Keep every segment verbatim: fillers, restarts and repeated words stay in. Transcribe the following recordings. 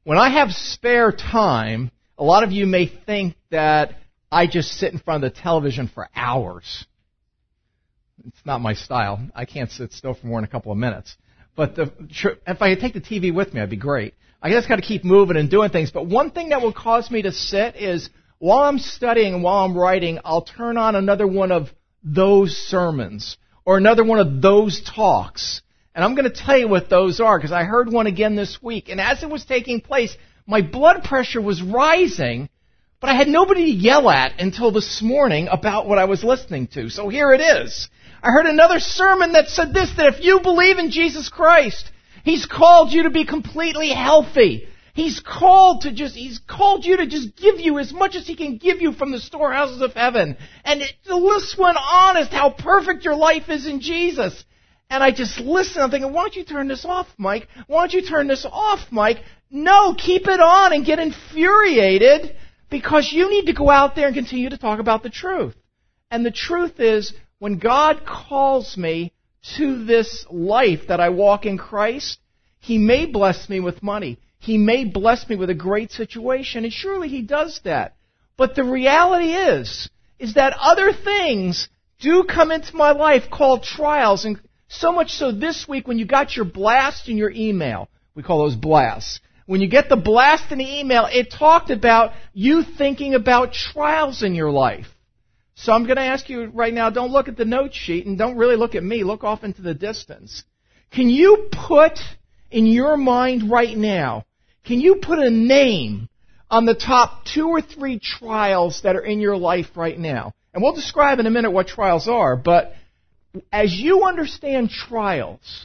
When I have spare time, a lot of you may think that I just sit in front of the television for hours. It's not my style. I can't sit still for more than a couple of minutes. But the, if I take the T V with me, I'd be great. I just got to keep moving and doing things. But one thing that will cause me to sit is while I'm studying and while I'm writing, I'll turn on another one of those sermons or another one of those talks. And I'm going to tell you what those are because I heard one again this week. And as it was taking place, my blood pressure was rising, but I had nobody to yell at until this morning about what I was listening to. So here it is. I heard another sermon that said this, that if you believe in Jesus Christ, He's called you to be completely healthy. He's called to just, He's called you to just give you as much as He can give you from the storehouses of heaven. And it, the list went on as how perfect your life is in Jesus. And I just listened. I'm thinking, why don't you turn this off, Mike? Why don't you turn this off, Mike? No, keep it on and get infuriated because you need to go out there and continue to talk about the truth. And the truth is, when God calls me to this life that I walk in Christ, He may bless me with money. He may bless me with a great situation, and surely He does that. But the reality is, is that other things do come into my life called trials, and so much so this week when you got your blast in your email, we call those blasts. When you get the blast in the email, it talked about you thinking about trials in your life. So I'm going to ask you right now, don't look at the note sheet and don't really look at me. Look off into the distance. Can you put in your mind right now, can you put a name on the top two or three trials that are in your life right now? And we'll describe in a minute what trials are, but as you understand trials,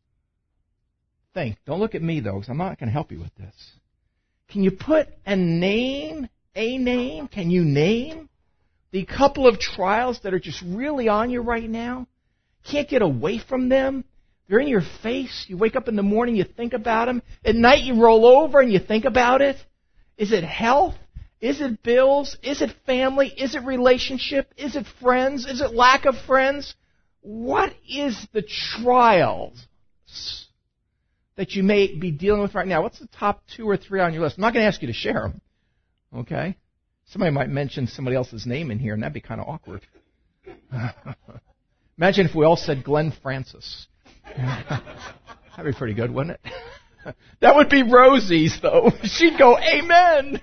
think. Don't look at me, though, because I'm not going to help you with this. Can you put a name, a name, can you name the couple of trials that are just really on you right now? Can't get away from them. They're in your face. You wake up in the morning, you think about them. At night, you roll over and you think about it. Is it health? Is it bills? Is it family? Is it relationship? Is it friends? Is it lack of friends? What is the trials that you may be dealing with right now? What's the top two or three on your list? I'm not going to ask you to share them. Okay? Somebody might mention somebody else's name in here, and that'd be kind of awkward. Imagine if we all said Glenn Francis. That'd be pretty good, wouldn't it? That would be Rosie's, though. She'd go, amen.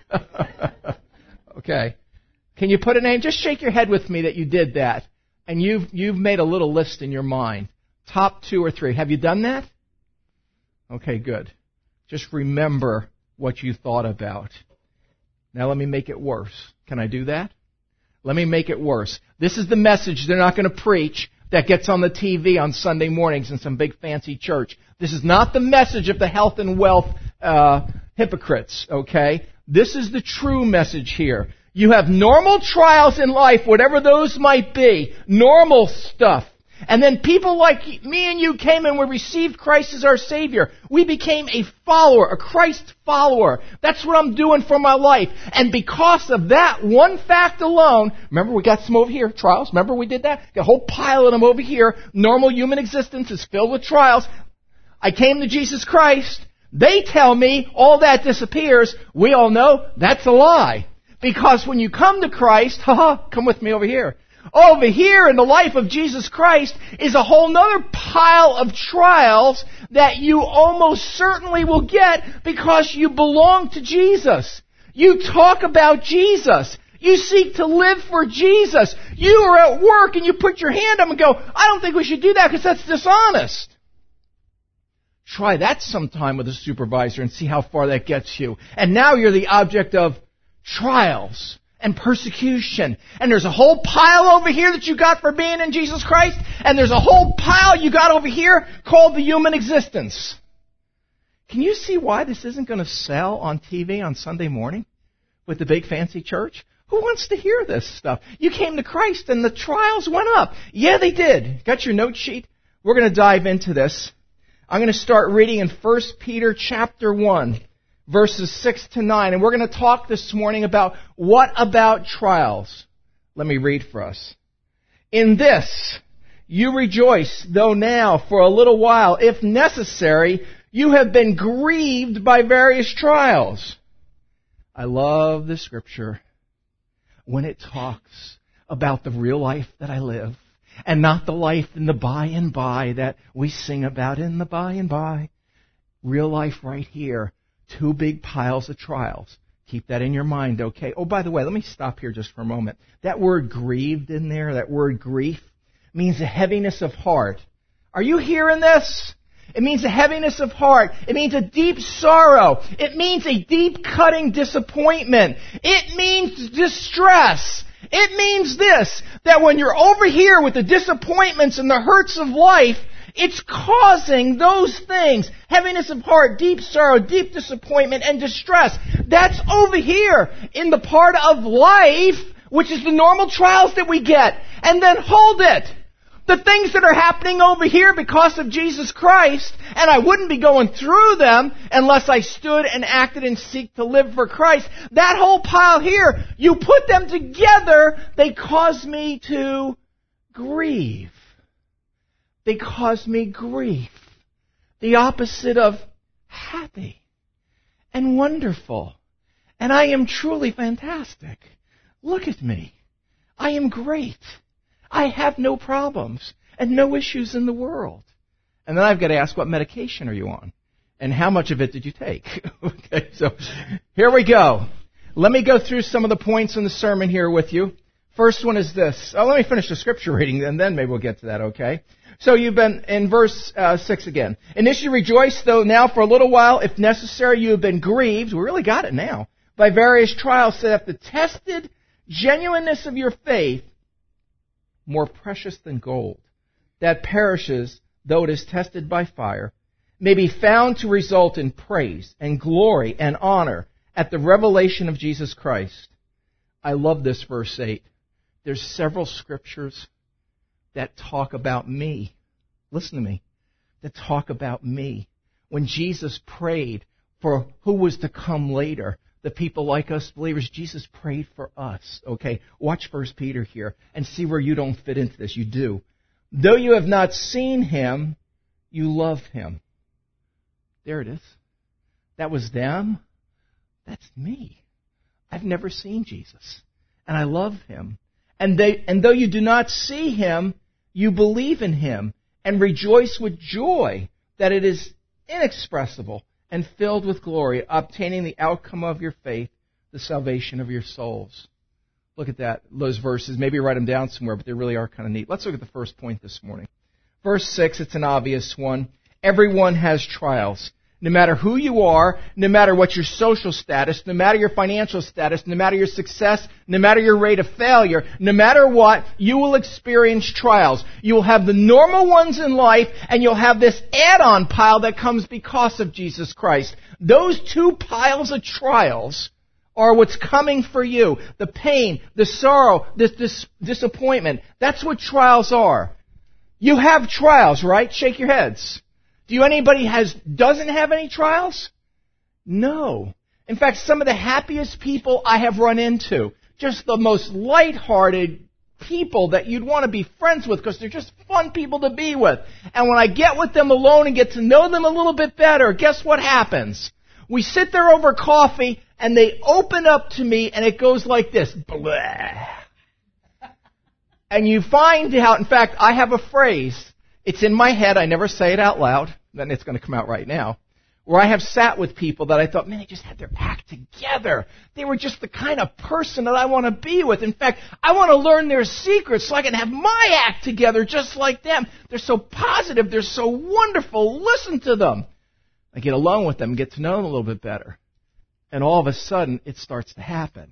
Okay. Can you put a name? Just shake your head with me that you did that. And you've you've made a little list in your mind. Top two or three. Have you done that? Okay, good. Just remember what you thought about. Now let me make it worse. Can I do that? Let me make it worse. This is the message they're not going to preach that gets on the T V on Sunday mornings in some big fancy church. This is not the message of the health and wealth uh, hypocrites, okay? This is the true message here. You have normal trials in life, whatever those might be, normal stuff. And then people like me and you came and we received Christ as our Savior. We became a follower, a Christ follower. That's what I'm doing for my life. And because of that one fact alone, remember we got some over here, trials. Remember we did that? Got a whole pile of them over here. Normal human existence is filled with trials. I came to Jesus Christ. They tell me all that disappears. We all know that's a lie. Because when you come to Christ, haha, come with me over here. Over here in the life of Jesus Christ is a whole nother pile of trials that you almost certainly will get because you belong to Jesus. You talk about Jesus. You seek to live for Jesus. You are at work and you put your hand up and go, I don't think we should do that because that's dishonest. Try that sometime with a supervisor and see how far that gets you. And now you're the object of trials and persecution. And there's a whole pile over here that you got for being in Jesus Christ. And there's a whole pile you got over here called the human existence. Can you see why this isn't going to sell on T V on Sunday morning with the big fancy church? Who wants to hear this stuff? You came to Christ and the trials went up. Yeah, they did. Got your note sheet? We're going to dive into this. I'm going to start reading in First Peter chapter one. Verses six to nine, and we're going to talk this morning about what about trials. Let me read for us. In this you rejoice, though now for a little while, if necessary, You have been grieved by various trials. I love the scripture when it talks about the real life that I live and not the life in the by and by that we sing about in the by and by. Real life right here. Two big piles of trials. Keep that in your mind, okay? Oh, by the way, let me stop here just for a moment. That word grieved in there, that word grief, means a heaviness of heart. Are you hearing this? It means a heaviness of heart. It means a deep sorrow. It means a deep cutting disappointment. It means distress. It means this, that when you're over here with the disappointments and the hurts of life, it's causing those things, heaviness of heart, deep sorrow, deep disappointment, and distress. That's over here in the part of life, which is the normal trials that we get. And then hold it. The things that are happening over here because of Jesus Christ, and I wouldn't be going through them unless I stood and acted and seek to live for Christ. That whole pile here, you put them together, they cause me to grieve. They cause me grief. The opposite of happy and wonderful. And I am truly fantastic. Look at me. I am great. I have no problems and no issues in the world. And then I've got to ask, what medication are you on? And how much of it did you take? Okay, so here we go. Let me go through some of the points in the sermon here with you. First one is this. Oh, let me finish the scripture reading, and then maybe we'll get to that, okay? So you've been in verse uh, six again. Initially rejoice, though now for a little while, if necessary, you have been grieved. We really got it now. By various trials, so that the tested genuineness of your faith, more precious than gold, that perishes, though it is tested by fire, may be found to result in praise and glory and honor at the revelation of Jesus Christ. I love this verse eight. There's several scriptures that talk about me. Listen to me. That talk about me. When Jesus prayed for who was to come later, the people like us believers, Jesus prayed for us. Okay, watch First Peter here and see where you don't fit into this. You do. Though you have not seen him, you love him. There it is. That was them. That's me. I've never seen Jesus, and I love him. And they, and though you do not see him, you believe in him and rejoice with joy that it is inexpressible and filled with glory, obtaining the outcome of your faith, the salvation of your souls. Look at that, those verses. Maybe write them down somewhere, but they really are kind of neat. Let's look at the first point this morning. Verse six, it's an obvious one. Everyone has trials. No matter who you are, no matter what your social status, no matter your financial status, no matter your success, no matter your rate of failure, no matter what, you will experience trials. You will have the normal ones in life, and you'll have this add-on pile that comes because of Jesus Christ. Those two piles of trials are what's coming for you. The pain, the sorrow, this, this disappointment. That's what trials are. You have trials, right? Shake your heads. Do you anybody has doesn't have any trials? No. In fact, some of the happiest people I have run into, just the most lighthearted people that you'd want to be friends with because they're just fun people to be with. And when I get with them alone and get to know them a little bit better, guess what happens? We sit there over coffee and they open up to me and it goes like this. Blah. And you find out, in fact, I have a phrase. It's in my head. I never say it out loud. Then it's going to come out right now. Where I have sat with people that I thought, man, they just had their act together. They were just the kind of person that I want to be with. In fact, I want to learn their secrets so I can have my act together just like them. They're so positive. They're so wonderful. Listen to them. I get alone with them and get to know them a little bit better. And all of a sudden, it starts to happen.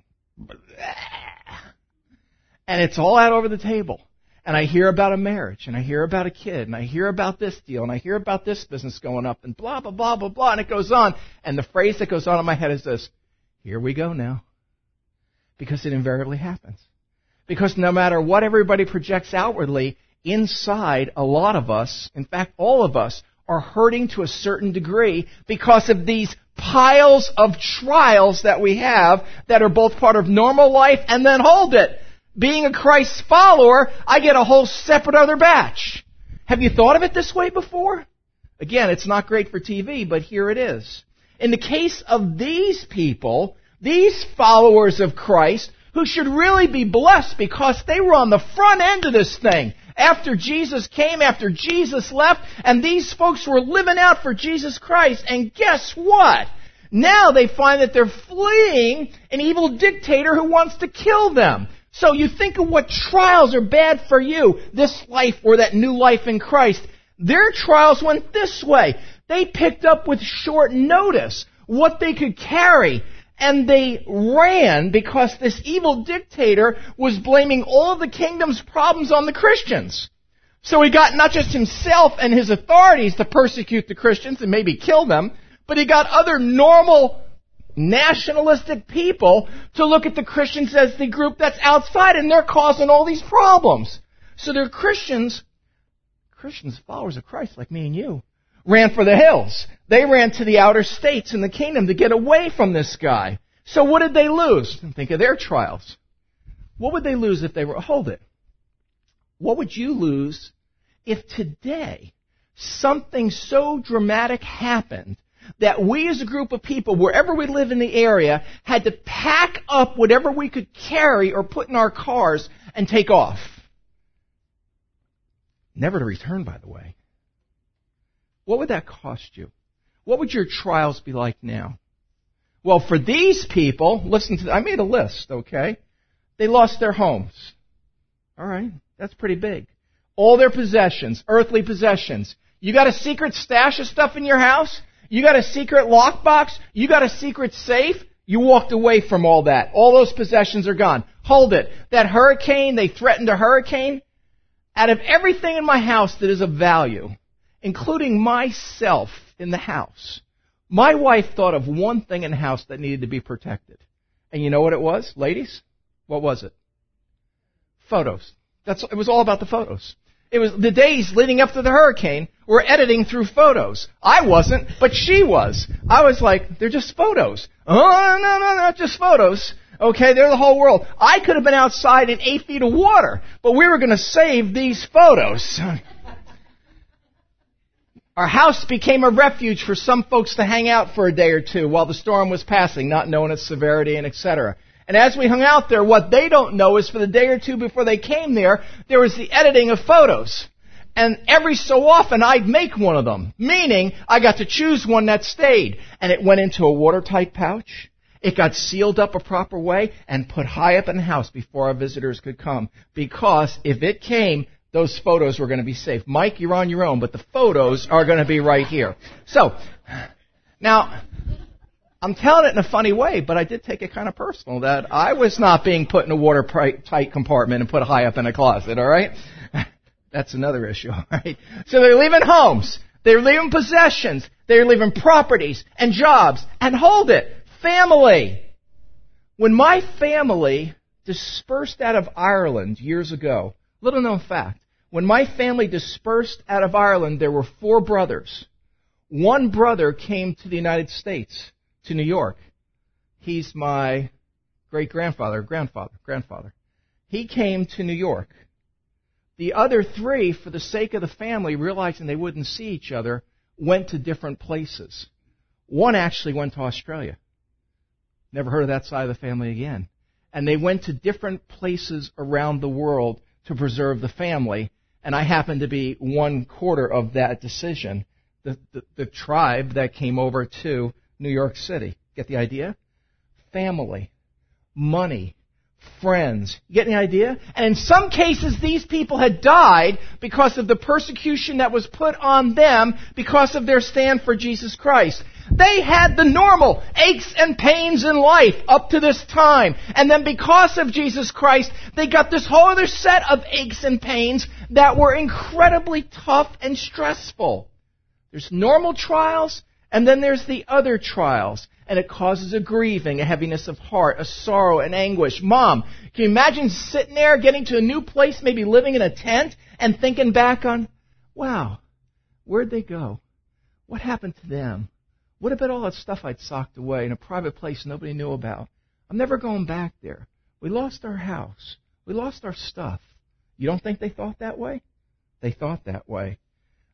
And it's all out over the table. And I hear about a marriage, and I hear about a kid, and I hear about this deal, and I hear about this business going up, and blah, blah, blah, blah, blah, and it goes on. And the phrase that goes on in my head is this: here we go now. Because it invariably happens. Because no matter what everybody projects outwardly, inside, a lot of us, in fact, all of us, are hurting to a certain degree because of these piles of trials that we have that are both part of normal life, and then hold it. Being a Christ follower, I get a whole separate other batch. Have you thought of it this way before? Again, it's not great for T V, but here it is. In the case of these people, these followers of Christ, who should really be blessed because they were on the front end of this thing. After Jesus came, after Jesus left, and these folks were living out for Jesus Christ. And guess what? Now they find that they're fleeing an evil dictator who wants to kill them. So you think of what trials are bad for you, this life or that new life in Christ. Their trials went this way. They picked up with short notice what they could carry. And they ran because this evil dictator was blaming all of the kingdom's problems on the Christians. So he got not just himself and his authorities to persecute the Christians and maybe kill them, but he got other normal nationalistic people to look at the Christians as the group that's outside, and they're causing all these problems. So they're Christians, Christians, followers of Christ like me and you, ran for the hills. They ran to the outer states in the kingdom to get away from this guy. So what did they lose? Think of their trials. What would they lose if they were... Hold it. What would you lose if today something so dramatic happened that we as a group of people, wherever we live in the area, had to pack up whatever we could carry or put in our cars and take off? Never to return, by the way. What would that cost you? What would your trials be like now? Well, for these people, listen to, I made a list, okay? They lost their homes. All right, that's pretty big. All their possessions, earthly possessions. You got a secret stash of stuff in your house? You got a secret lockbox? You got a secret safe? You walked away from all that. All those possessions are gone. Hold it. That hurricane, they threatened a hurricane. Out of everything in my house that is of value, including myself in the house, my wife thought of one thing in the house that needed to be protected. And you know what it was, ladies? What was it? Photos. That's, it was all about the photos. It was the days leading up to the hurricane were editing through photos. I wasn't, but she was. I was like, they're just photos. Oh, no, no, not just photos. Okay, they're the whole world. I could have been outside in eight feet of water, but we were going to save these photos. Our house became a refuge for some folks to hang out for a day or two while the storm was passing, not knowing its severity and et cetera. And as we hung out there, what they don't know is for the day or two before they came there, there was the editing of photos. And every so often, I'd make one of them, meaning I got to choose one that stayed. And it went into a watertight pouch. It got sealed up a proper way and put high up in the house before our visitors could come. Because if it came, those photos were going to be safe. Mike, you're on your own, but the photos are going to be right here. So, now, I'm telling it in a funny way, but I did take it kind of personal that I was not being put in a watertight compartment and put high up in a closet, all right? That's another issue, all right? So they're leaving homes. They're leaving possessions. They're leaving properties and jobs. And hold it, family. When my family dispersed out of Ireland years ago, little known fact, when my family dispersed out of Ireland, there were four brothers. One brother came to the United States, to New York. He's my great-grandfather, grandfather, grandfather. He came to New York. The other three, for the sake of the family, realizing they wouldn't see each other, went to different places. One actually went to Australia. Never heard of that side of the family again. And they went to different places around the world to preserve the family. And I happen to be one quarter of that decision, the, the, the tribe that came over to New York City. Get the idea? Family, money, friends. You get the idea? And in some cases, these people had died because of the persecution that was put on them because of their stand for Jesus Christ. They had the normal aches and pains in life up to this time. And then because of Jesus Christ, they got this whole other set of aches and pains that were incredibly tough and stressful. There's normal trials, and then there's the other trials. And it causes a grieving, a heaviness of heart, a sorrow, an anguish. Mom, can you imagine sitting there, getting to a new place, maybe living in a tent, and thinking back on, wow, where'd they go? What happened to them? What about all that stuff I'd socked away in a private place nobody knew about? I'm never going back there. We lost our house. We lost our stuff. You don't think they thought that way? They thought that way.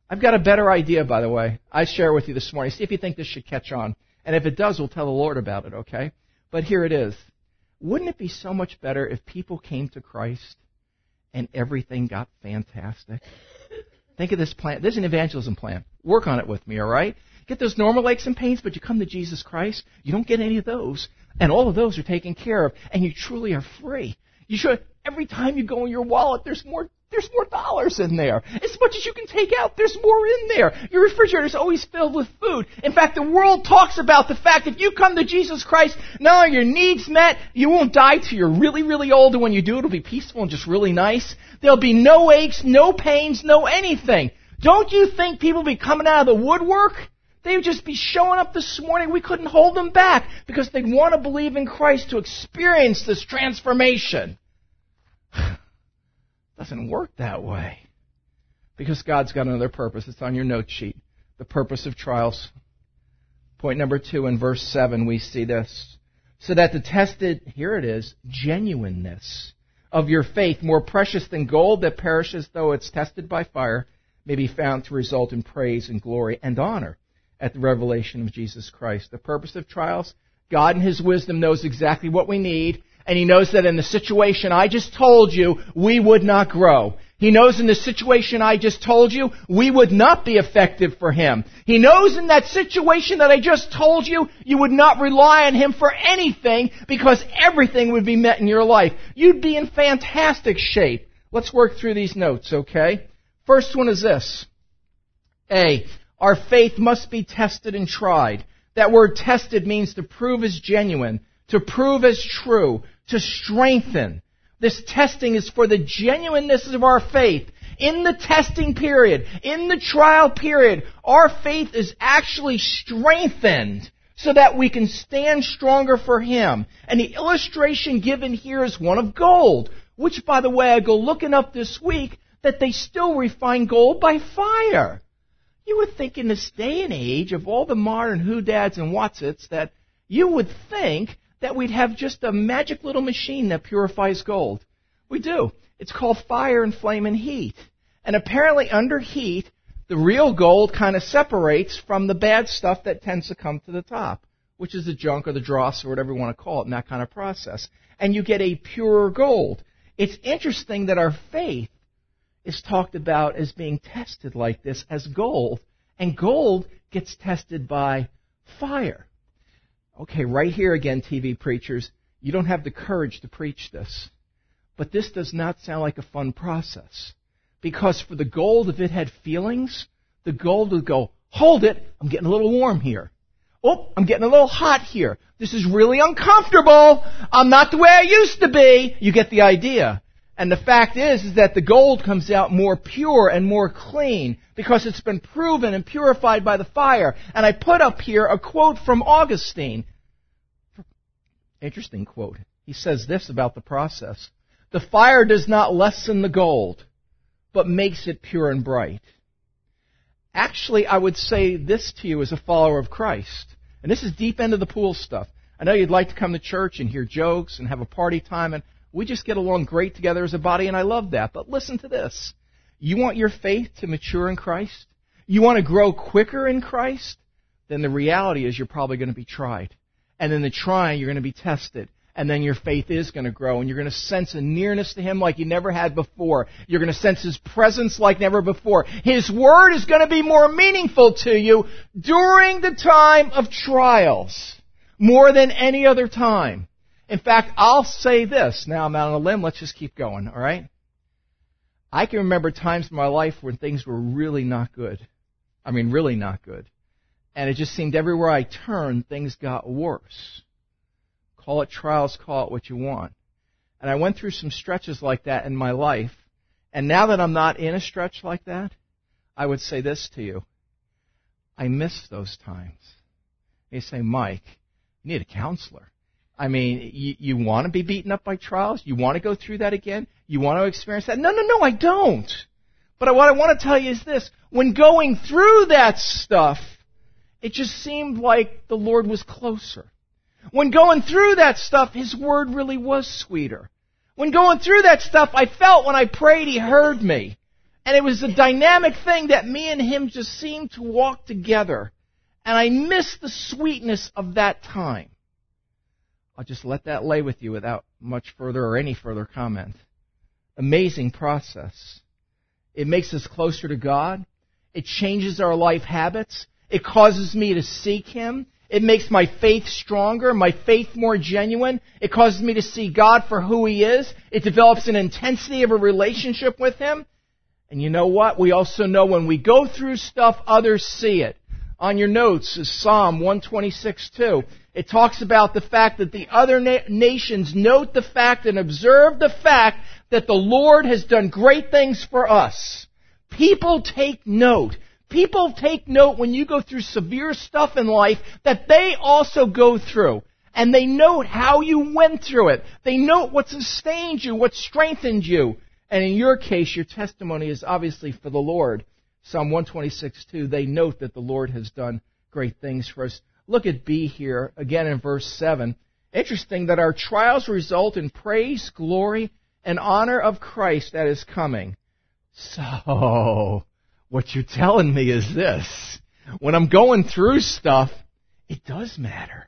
I've got a better idea, by the way. I share it with you this morning. See if you think this should catch on. And if it does, we'll tell the Lord about it, okay? But here it is. Wouldn't it be so much better if people came to Christ and everything got fantastic? Think of this plan. This is an evangelism plan. Work on it with me, all right? Get those normal aches and pains, but you come to Jesus Christ, you don't get any of those. And all of those are taken care of, and you truly are free. You should, every time you go in your wallet, there's more There's more dollars in there. As much as you can take out, there's more in there. Your refrigerator is always filled with food. In fact, the world talks about the fact that if you come to Jesus Christ, not only are your needs met, you won't die till you're really, really old, and when you do, it'll be peaceful and just really nice. There'll be no aches, no pains, no anything. Don't you think people will be coming out of the woodwork? They'd just be showing up this morning. We couldn't hold them back because they'd want to believe in Christ to experience this transformation. Doesn't work that way. Because God's got another purpose. It's on your note sheet. The purpose of trials. Point number two, in verse seven, we see this. So that the tested, here it is, genuineness of your faith, more precious than gold that perishes though it's tested by fire, may be found to result in praise and glory and honor at the revelation of Jesus Christ. The purpose of trials, God in His wisdom knows exactly what we need. And He knows that in the situation I just told you, we would not grow. He knows in the situation I just told you, we would not be effective for Him. He knows in that situation that I just told you, you would not rely on Him for anything because everything would be met in your life. You'd be in fantastic shape. Let's work through these notes, okay? First one is this. A, our faith must be tested and tried. That word tested means to prove as genuine, to prove as true, to strengthen. This testing is for the genuineness of our faith. In the testing period, in the trial period, our faith is actually strengthened so that we can stand stronger for Him. And the illustration given here is one of gold, which, by the way, I go looking up this week that they still refine gold by fire. You would think in this day and age of all the modern who-dads and what's-its that you would think that we'd have just a magic little machine that purifies gold. We do. It's called fire and flame and heat. And apparently under heat, the real gold kind of separates from the bad stuff that tends to come to the top, which is the junk or the dross or whatever you want to call it in that kind of process. And you get a purer gold. It's interesting that our faith is talked about as being tested like this as gold. And gold gets tested by fire. Okay, right here again, T V preachers, you don't have the courage to preach this. But this does not sound like a fun process. Because for the gold, if it had feelings, the gold would go, hold it, I'm getting a little warm here. Oh, I'm getting a little hot here. This is really uncomfortable. I'm not the way I used to be. You get the idea. And the fact is, is that the gold comes out more pure and more clean because it's been proven and purified by the fire. And I put up here a quote from Augustine. Interesting quote. He says this about the process. The fire does not lessen the gold, but makes it pure and bright. Actually, I would say this to you as a follower of Christ. And this is deep end of the pool stuff. I know you'd like to come to church and hear jokes and have a party time, and we just get along great together as a body, and I love that. But listen to this. You want your faith to mature in Christ? You want to grow quicker in Christ? Then the reality is you're probably going to be tried. And in the trying, you're going to be tested. And then your faith is going to grow, and you're going to sense a nearness to Him like you never had before. You're going to sense His presence like never before. His Word is going to be more meaningful to you during the time of trials, more than any other time. In fact, I'll say this. Now I'm out on a limb. Let's just keep going, all right? I can remember times in my life when things were really not good. I mean, really not good. And it just seemed everywhere I turned, things got worse. Call it trials, call it what you want. And I went through some stretches like that in my life. And now that I'm not in a stretch like that, I would say this to you. I miss those times. You say, Mike, you need a counselor. I mean, you, you want to be beaten up by trials? You want to go through that again? You want to experience that? No, no, no, I don't. But what I want to tell you is this. When going through that stuff, it just seemed like the Lord was closer. When going through that stuff, His Word really was sweeter. When going through that stuff, I felt when I prayed He heard me. And it was a dynamic thing that me and him just seemed to walk together. And I missed the sweetness of that time. I'll just let that lay with you without much further or any further comment. Amazing process. It makes us closer to God. It changes our life habits. It causes me to seek Him. It makes my faith stronger, my faith more genuine. It causes me to see God for who He is. It develops an intensity of a relationship with Him. And you know what? We also know when we go through stuff, others see it. On your notes is Psalm one twenty-six two. It talks about the fact that the other na- nations note the fact and observe the fact that the Lord has done great things for us. People take note. People take note when you go through severe stuff in life that they also go through. And they note how you went through it. They note what sustained you, what strengthened you. And in your case, your testimony is obviously for the Lord. Psalm one twenty-six two, they note that the Lord has done great things for us. Look at B here, again in verse seven. Interesting that our trials result in praise, glory, and honor of Christ that is coming. So, what you're telling me is this. When I'm going through stuff, it does matter.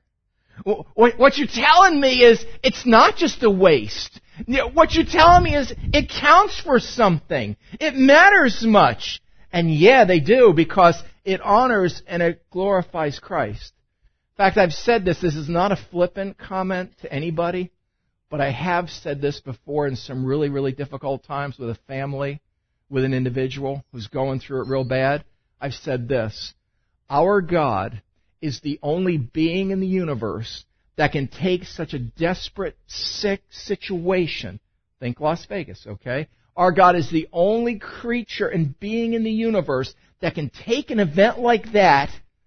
What you're telling me is it's not just a waste. What you're telling me is it counts for something. It matters much. And yeah, they do, because it honors and it glorifies Christ. In fact, I've said this. This is not a flippant comment to anybody, but I have said this before in some really, really difficult times with a family, with an individual who's going through it real bad. I've said this. Our God is the only being in the universe that can take such a desperate, sick situation. Think Las Vegas, okay? Our God is the only creature and being in the universe that can take an event like that,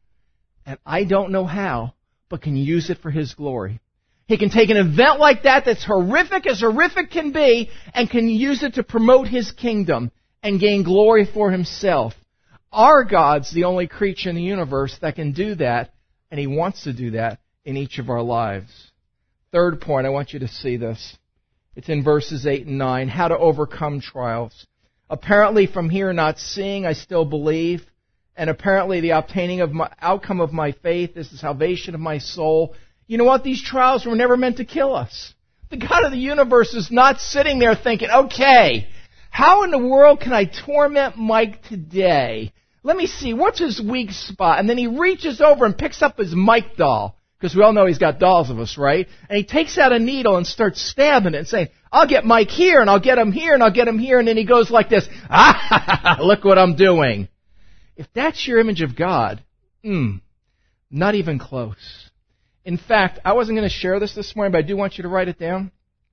and I don't know how, but can use it for His glory. He can take an event like that that's horrific as horrific can be, and can use it to promote His kingdom and gain glory for Himself. Our God's the only creature in the universe that can do that, and He wants to do that in each of our lives. Third point, I want you to see this. It's in verses eight and nine, how to overcome trials. Apparently from here not seeing, I still believe, and apparently the obtaining of my outcome of my faith is the salvation of my soul. You know what? These trials were never meant to kill us. The God of the universe is not sitting there thinking, okay, how in the world can I torment Mike today? Let me see, what's his weak spot? And then he reaches over and picks up his Mike doll. Because we all know he's got dolls of us, right? And he takes out a needle and starts stabbing it and saying, I'll get Mike here, and I'll get him here, and I'll get him here. And then he goes like this, ah, look what I'm doing. If that's your image of God, mm, not even close. In fact, I wasn't going to share this this morning, but I do want you to write it down.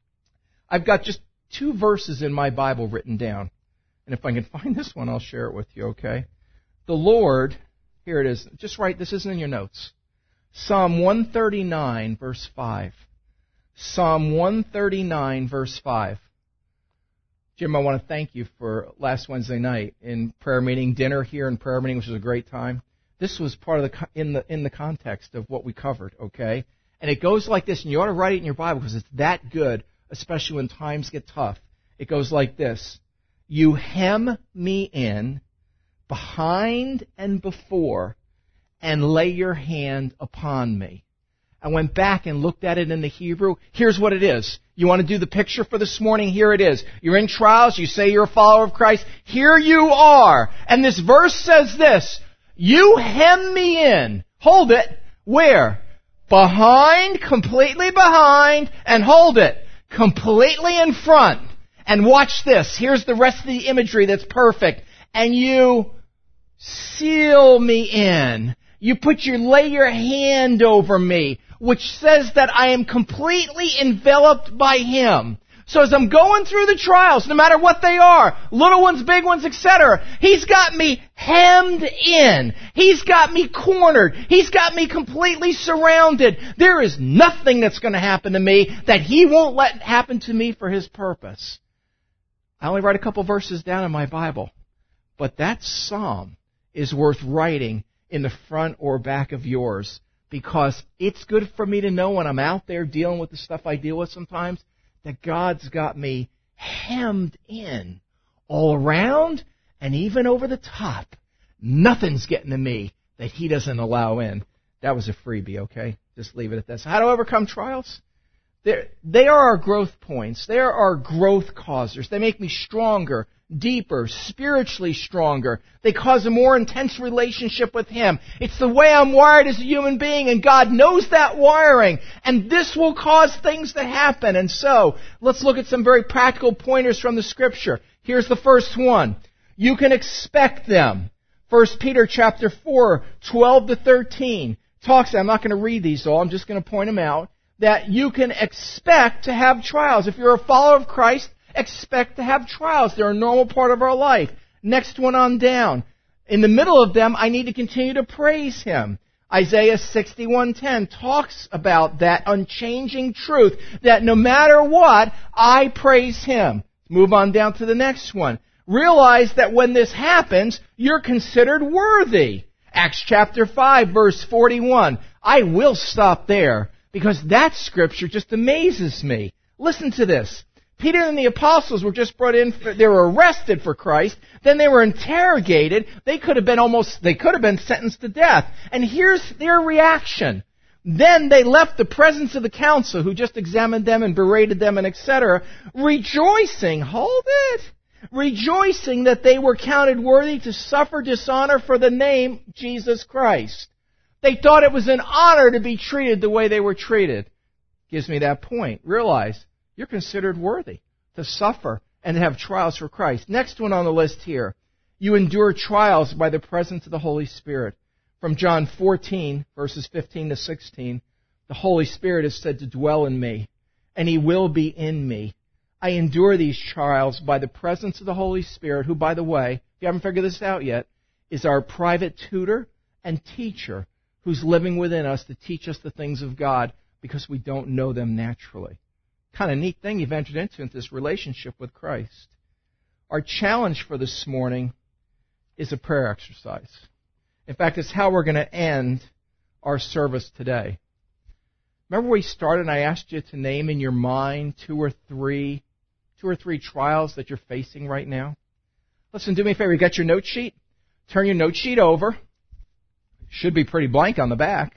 I've got just two verses in my Bible written down. And if I can find this one, I'll share it with you, okay? The Lord, here it is. Just write, this isn't in your notes. Psalm one thirty-nine, verse five. Psalm one thirty-nine, verse five. Jim, I want to thank you for last Wednesday night in prayer meeting, dinner here in prayer meeting, which was a great time. This was part of the in the in the context of what we covered, okay? And it goes like this, and you ought to write it in your Bible because it's that good, especially when times get tough. It goes like this. You hem me in, behind and before, and lay your hand upon me. I went back and looked at it in the Hebrew. Here's what it is. You want to do the picture for this morning? Here it is. You're in trials. You say you're a follower of Christ. Here you are. And this verse says this. You hem me in. Hold it. Where? Behind, completely behind, and hold it. Completely in front. And watch this. Here's the rest of the imagery that's perfect. And you seal me in. You put your, lay your hand over me, which says that I am completely enveloped by Him. So as I'm going through the trials, no matter what they are, little ones, big ones, et cetera, He's got me hemmed in. He's got me cornered. He's got me completely surrounded. There is nothing that's going to happen to me that He won't let happen to me for His purpose. I only write a couple verses down in my Bible, but that psalm is worth writing in the front or back of yours, because it's good for me to know when I'm out there dealing with the stuff I deal with sometimes, that God's got me hemmed in all around And even over the top, nothing's getting to me that He doesn't allow in. That was a freebie, okay? Just leave it at that. So how do I overcome trials? They're, they are our growth points. They are our growth causers. They make me stronger, deeper, spiritually stronger. They cause a more intense relationship with Him. It's the way I'm wired as a human being, and God knows that wiring. And this will cause things to happen. And so, let's look at some very practical pointers from the Scripture. Here's the first one. You can expect them. First Peter chapter four, twelve to thirteen talks, I'm not going to read these all, I'm just going to point them out, that you can expect to have trials. If you're a follower of Christ, expect to have trials. They're a normal part of our life. Next one on down. In the middle of them, I need to continue to praise Him. Isaiah sixty-one ten talks about that unchanging truth, that no matter what, I praise Him. Move on down to the next one. Realize that when this happens, you're considered worthy. Acts chapter five, verse forty-one. I will stop there, because that scripture just amazes me. Listen to this. Peter and the apostles were just brought in, for, they were arrested for Christ, then they were interrogated, they could have been almost, they could have been sentenced to death. And here's their reaction. Then they left the presence of the council, who just examined them and berated them and et cetera, rejoicing, hold it, rejoicing that they were counted worthy to suffer dishonor for the name Jesus Christ. They thought it was an honor to be treated the way they were treated. Gives me that point. Realize you're considered worthy to suffer and to have trials for Christ. Next one on the list here. You endure trials by the presence of the Holy Spirit. From John fourteen, verses fifteen to sixteen, the Holy Spirit is said to dwell in me, and He will be in me. I endure these trials by the presence of the Holy Spirit, who, by the way, if you haven't figured this out yet, is our private tutor and teacher, who's living within us to teach us the things of God because we don't know them naturally. Kind of neat thing you've entered into, into this relationship with Christ. Our challenge for this morning is a prayer exercise. In fact, it's how we're going to end our service today. Remember we started and I asked you to name in your mind two or three, two or three trials that you're facing right now? Listen, do me a favor. You got your note sheet? Turn your note sheet over. Should be pretty blank on the back.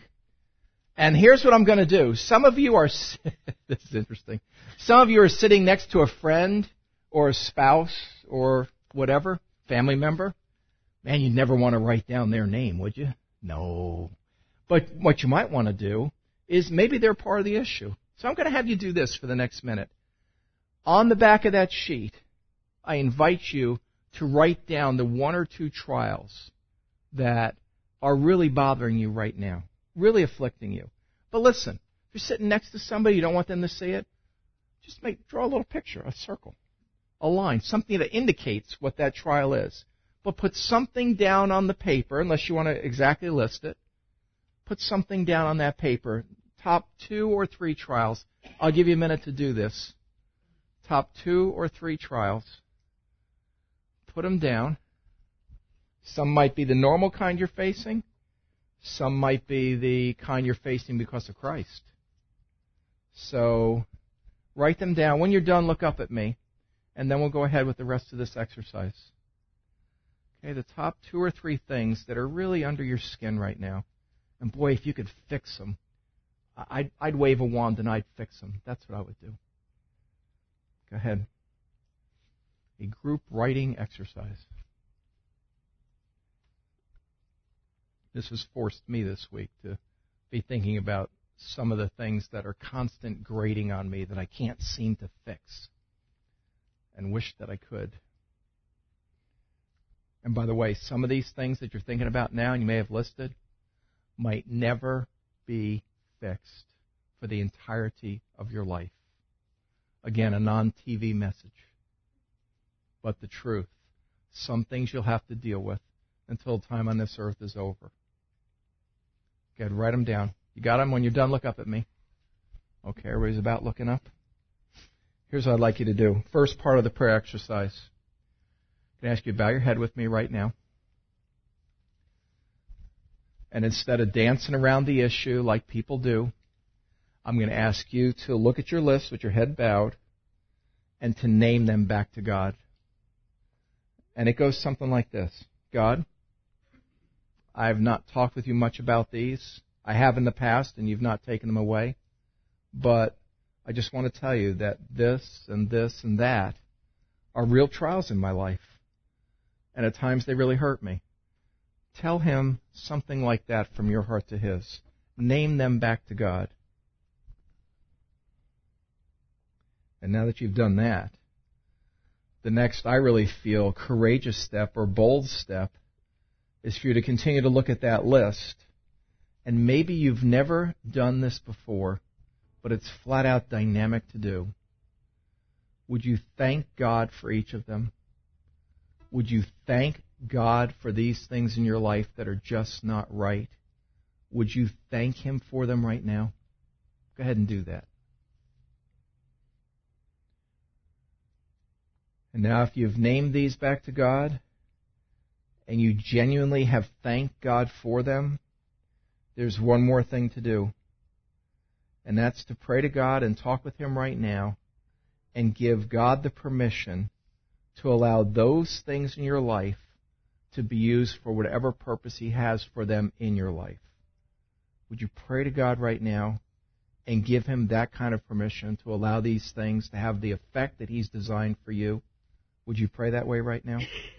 And here's what I'm going to do. Some of you are, this is interesting. Some of you are sitting next to a friend or a spouse or whatever, family member. Man, you'd never want to write down their name, would you? No. But what you might want to do is maybe they're part of the issue. So I'm going to have you do this for the next minute. On the back of that sheet, I invite you to write down the one or two trials that are really bothering you right now, really afflicting you. But listen, if you're sitting next to somebody, you don't want them to see it, just make draw a little picture, a circle, a line, something that indicates what that trial is. But put something down on the paper, unless you want to exactly list it. Put something down on that paper. Top two or three trials. I'll give you a minute to do this. Top two or three trials. Put them down. Some might be the normal kind you're facing. Some might be the kind you're facing because of Christ. So, write them down. When you're done, look up at me, and then we'll go ahead with the rest of this exercise. Okay, the top two or three things that are really under your skin right now. And boy, if you could fix them, I'd, I'd wave a wand and I'd fix them. That's what I would do. Go ahead. A group writing exercise. This has forced me this week to be thinking about some of the things that are constant grating on me that I can't seem to fix, and wish that I could. And by the way, some of these things that you're thinking about now, and you may have listed, might never be fixed for the entirety of your life. Again, a non-T V message. But the truth. Some things you'll have to deal with until time on this earth is over. Good, write them down. You got them? When you're done, look up at me. Okay, everybody's about looking up. Here's what I'd like you to do. First part of the prayer exercise. I'm going to ask you to bow your head with me right now. And instead of dancing around the issue like people do, I'm going to ask you to look at your list with your head bowed and to name them back to God. And it goes something like this. God, I have not talked with you much about these. I have in the past, and you've not taken them away. But I just want to tell you that this and this and that are real trials in my life. And at times they really hurt me. Tell him something like that from your heart to his. Name them back to God. And now that you've done that, the next, I really feel, courageous step or bold step is for you to continue to look at that list. And maybe you've never done this before, but it's flat out dynamic to do. Would you thank God for each of them? Would you thank God for these things in your life that are just not right? Would you thank Him for them right now? Go ahead and do that. And now if you've named these back to God, and you genuinely have thanked God for them, there's one more thing to do. And that's to pray to God and talk with Him right now and give God the permission to allow those things in your life to be used for whatever purpose He has for them in your life. Would you pray to God right now and give Him that kind of permission to allow these things to have the effect that He's designed for you? Would you pray that way right now?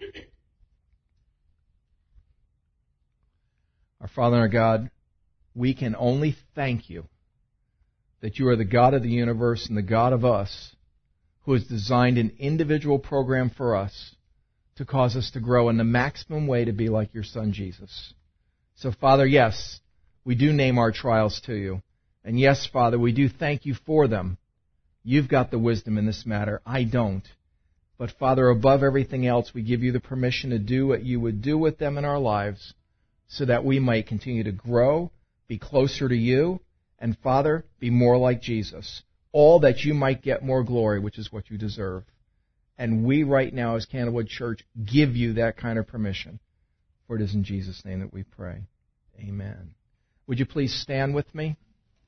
Our Father and our God, we can only thank you that you are the God of the universe and the God of us, who has designed an individual program for us to cause us to grow in the maximum way to be like your Son, Jesus. So, Father, yes, we do name our trials to you. And yes, Father, we do thank you for them. You've got the wisdom in this matter. I don't. But, Father, above everything else, we give you the permission to do what you would do with them in our lives so that we might continue to grow, be closer to you, and, Father, be more like Jesus. All that you might get more glory, which is what you deserve. And we right now as Candlewood Church give you that kind of permission. For it is in Jesus' name that we pray. Amen. Would you please stand with me?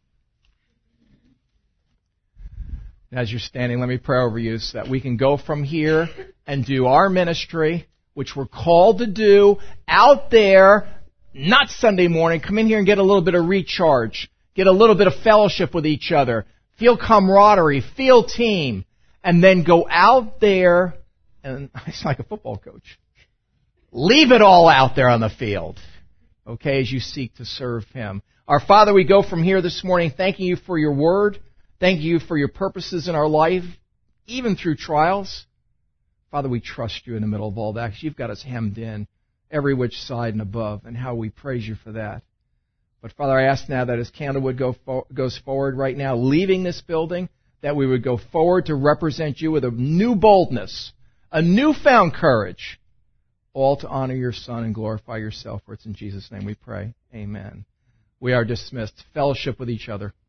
As you're standing, let me pray over you so that we can go from here and do our ministry, which we're called to do out there, not Sunday morning. Come in here and get a little bit of recharge, get a little bit of fellowship with each other, feel camaraderie, feel team, and then go out there, and it's like a football coach. Leave it all out there on the field, okay, as you seek to serve Him. Our Father, we go from here this morning thanking you for your word. Thank you for your purposes in our life, even through trials. Father, we trust you in the middle of all that because you've got us hemmed in every which side and above, and how we praise you for that. But, Father, I ask now that as Candlewood go fo- goes forward right now, leaving this building, that we would go forward to represent you with a new boldness, a newfound courage, all to honor your Son and glorify yourself. For it's in Jesus' name we pray. Amen. We are dismissed. Fellowship with each other.